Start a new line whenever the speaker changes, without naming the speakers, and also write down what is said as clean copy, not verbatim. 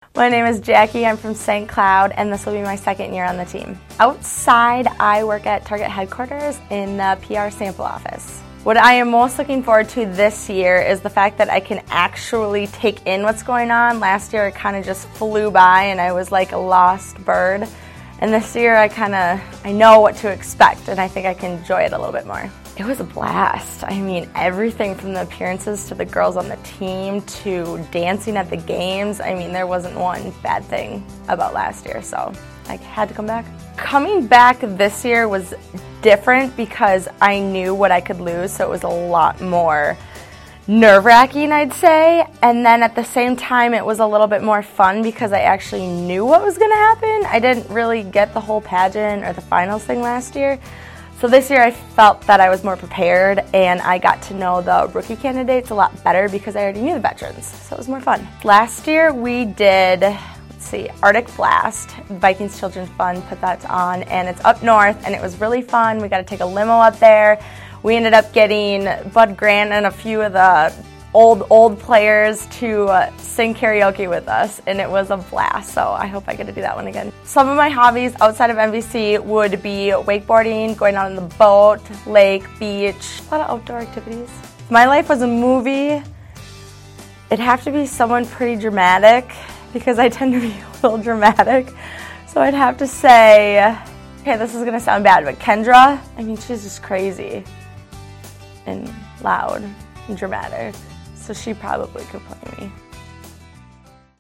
My name is Jackie, I'm from St. Cloud, and this will be my second year on the team. Outside, I work at Target headquarters in the PR sample office. What I am most looking forward to this year is the fact that I can actually take in what's going on. Last year it kind of just flew by and I was like a lost bird. And this year I know what to expect and I think I can enjoy it a little bit more. It was a blast. I mean, everything from the appearances to the girls on the team to dancing at the games. I mean, there wasn't one bad thing about last year, so I had to come back. Coming back this year was different because I knew what I could lose, so it was a lot more nerve-wracking, I'd say. And then at the same time, it was a little bit more fun because I actually knew what was going to happen. I didn't really get the whole pageant or the finals thing last year. So this year I felt that I was more prepared and I got to know the rookie candidates a lot better because I already knew the veterans, so it was more fun. Last year we did, Arctic Blast. Vikings Children's Fund put that on, and it's up north, and it was really fun. We got to take a limo up there. We ended up getting Bud Grant and a few of the old players to sing karaoke with us, and it was a blast, so I hope I get to do that one again. Some of my hobbies outside of MVC would be wakeboarding, going out on the boat, lake, beach, a lot of outdoor activities. If my life was a movie, it'd have to be someone pretty dramatic because I tend to be a little dramatic, so I'd have to say, okay, this is gonna sound bad, but Kendra, I mean, she's just crazy and loud and dramatic. So she probably could play me.